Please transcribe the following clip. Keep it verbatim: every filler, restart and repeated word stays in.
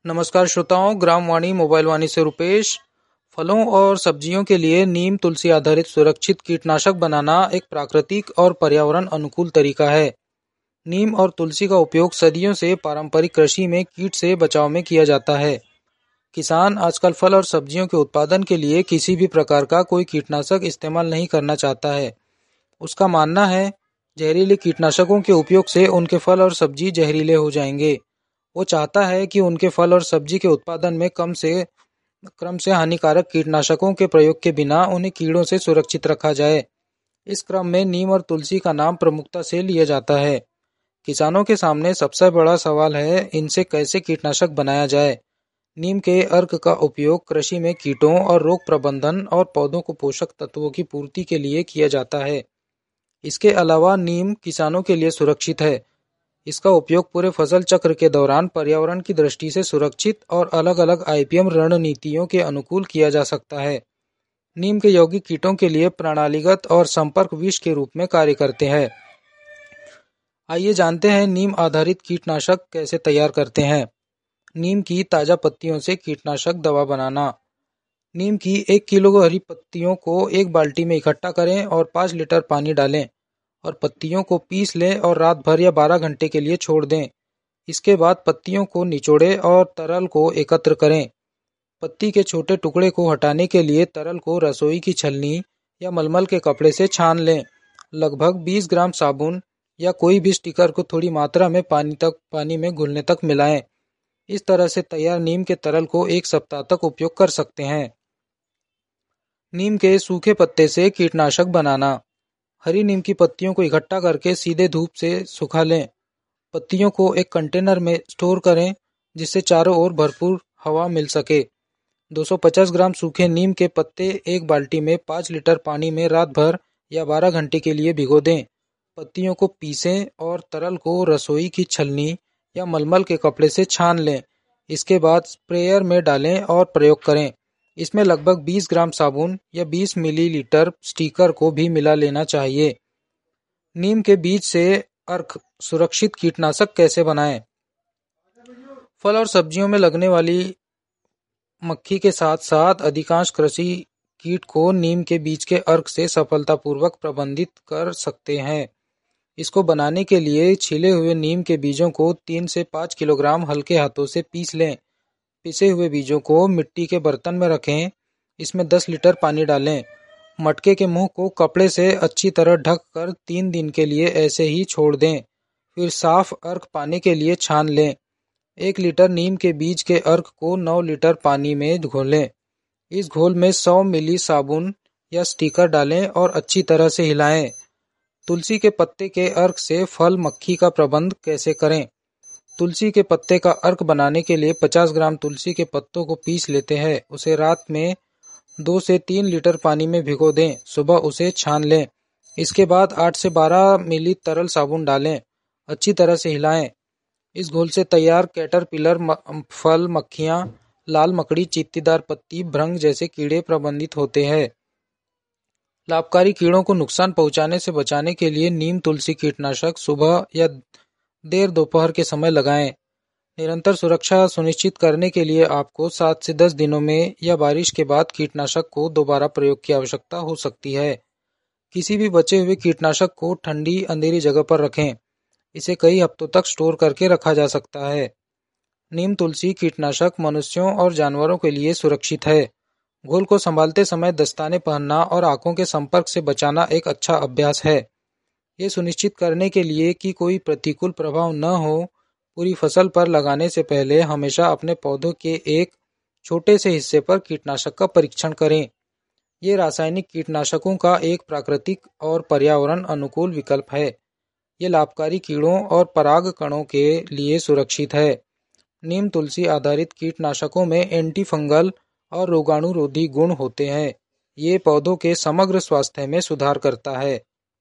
नमस्कार श्रोताओं, ग्राम वाणी मोबाइल वाणी से रुपेश। फलों और सब्जियों के लिए नीम तुलसी आधारित सुरक्षित कीटनाशक बनाना एक प्राकृतिक और पर्यावरण अनुकूल तरीका है। नीम और तुलसी का उपयोग सदियों से पारंपरिक कृषि में कीट से बचाव में किया जाता है। किसान आजकल फल और सब्जियों के उत्पादन के लिए किसी भी प्रकार का कोई कीटनाशक इस्तेमाल नहीं करना चाहता है। उसका मानना है, जहरीले कीटनाशकों के उपयोग से उनके फल और सब्जी जहरीले हो जाएंगे। वो चाहता है कि उनके फल और सब्जी के उत्पादन में कम से क्रम से हानिकारक कीटनाशकों के प्रयोग के बिना उन्हें कीड़ों से सुरक्षित रखा जाए। इस क्रम में नीम और तुलसी का नाम प्रमुखता से लिया जाता है। किसानों के सामने सबसे बड़ा सवाल है, इनसे कैसे कीटनाशक बनाया जाए। नीम के अर्क का उपयोग कृषि में कीटों और रोग प्रबंधन और पौधों को पोषक तत्वों की पूर्ति के लिए किया जाता है। इसके अलावा नीम किसानों के लिए सुरक्षित है। इसका उपयोग पूरे फसल चक्र के दौरान पर्यावरण की दृष्टि से सुरक्षित और अलग अलग आईपीएम रणनीतियों के अनुकूल किया जा सकता है। नीम के यौगिक कीटों के लिए प्रणालीगत और संपर्क विष के रूप में कार्य करते हैं। आइए जानते हैं नीम आधारित कीटनाशक कैसे तैयार करते हैं। नीम की ताजा पत्तियों से कीटनाशक दवा बनाना। नीम की एक किलो हरी पत्तियों को एक बाल्टी में इकट्ठा करें और पाँच लीटर पानी डालें और पत्तियों को पीस लें और रात भर या बारह घंटे के लिए छोड़ दें। इसके बाद पत्तियों को निचोड़ें और तरल को एकत्र करें। पत्ती के छोटे टुकड़े को हटाने के लिए तरल को रसोई की छलनी या मलमल के कपड़े से छान लें। लगभग बीस ग्राम साबुन या कोई भी स्टिकर को थोड़ी मात्रा में पानी तक पानी में घुलने तक मिलाएं। इस तरह से तैयार नीम के तरल को एक सप्ताह तक उपयोग कर सकते हैं। नीम के सूखे पत्ते से कीटनाशक बनाना। हरी नीम की पत्तियों को इकट्ठा करके सीधे धूप से सुखा लें। पत्तियों को एक कंटेनर में स्टोर करें जिससे चारों ओर भरपूर हवा मिल सके। दो सौ पचास ग्राम सूखे नीम के पत्ते एक बाल्टी में पाँच लीटर पानी में रात भर या बारह घंटे के लिए भिगो दें। पत्तियों को पीसें और तरल को रसोई की छलनी या मलमल के कपड़े से छान लें। इसके बाद स्प्रेयर में डालें और प्रयोग करें। इसमें लगभग बीस ग्राम साबुन या बीस मिलीलीटर स्टिकर को भी मिला लेना चाहिए। नीम के बीज से अर्क सुरक्षित कीटनाशक कैसे बनाएं। फल और सब्जियों में लगने वाली मक्खी के साथ साथ अधिकांश कृषि कीट को नीम के बीज के अर्क से सफलतापूर्वक प्रबंधित कर सकते हैं। इसको बनाने के लिए छिले हुए नीम के बीजों को तीन से पाँच किलोग्राम हल्के हाथों से पीस लें। पिसे हुए बीजों को मिट्टी के बर्तन में रखें। इसमें दस लीटर पानी डालें। मटके के मुंह को कपड़े से अच्छी तरह ढक कर तीन दिन के लिए ऐसे ही छोड़ दें। फिर साफ अर्क पाने के लिए छान लें। एक लीटर नीम के बीज के अर्क को नौ लीटर पानी में घोलें। इस घोल में सौ मिली साबुन या स्टिकर डालें और अच्छी तरह से हिलाएं। तुलसी के पत्ते के अर्क से फल मक्खी का प्रबंध कैसे करें। तुलसी के पत्ते का अर्क बनाने के लिए पचास ग्राम तुलसी के पत्तों को पीस लेते हैं। उसे रात में दो से तीन लीटर पानी में भिगो दें। सुबह उसे छान लें। इसके बाद आठ से बारह मिली तरल साबुन डालें। अच्छी तरह से हिलाएं। इस घोल से तैयार कैटरपिलर फल मक्खियाँ, लाल मकड़ी, चीत्तीदार पत्ती, भृंग जैसे कीड़े प्रबंधित होते हैं। लाभकारी कीड़ों को नुकसान पहुंचाने से बचाने के लिए नीम तुलसी कीटनाशक सुबह या देर दोपहर के समय लगाएं। निरंतर सुरक्षा सुनिश्चित करने के लिए आपको सात से दस दिनों में या बारिश के बाद कीटनाशक को दोबारा प्रयोग की आवश्यकता हो सकती है। किसी भी बचे हुए कीटनाशक को ठंडी अंधेरी जगह पर रखें। इसे कई हफ्तों तक स्टोर करके रखा जा सकता है। नीम तुलसी कीटनाशक मनुष्यों और जानवरों के लिए सुरक्षित है। घोल को संभालते समय दस्ताने पहनना और आंखों के संपर्क से बचाना एक अच्छा अभ्यास है। ये सुनिश्चित करने के लिए कि कोई प्रतिकूल प्रभाव न हो, पूरी फसल पर लगाने से पहले हमेशा अपने पौधों के एक छोटे से हिस्से पर कीटनाशक का परीक्षण करें। ये रासायनिक कीटनाशकों का एक प्राकृतिक और पर्यावरण अनुकूल विकल्प है। ये लाभकारी कीड़ों और पराग कणों के लिए सुरक्षित है। नीम तुलसी आधारित कीटनाशकों में एंटी फंगल और रोगाणुरोधी गुण होते हैं। ये पौधों के समग्र स्वास्थ्य में सुधार करता है।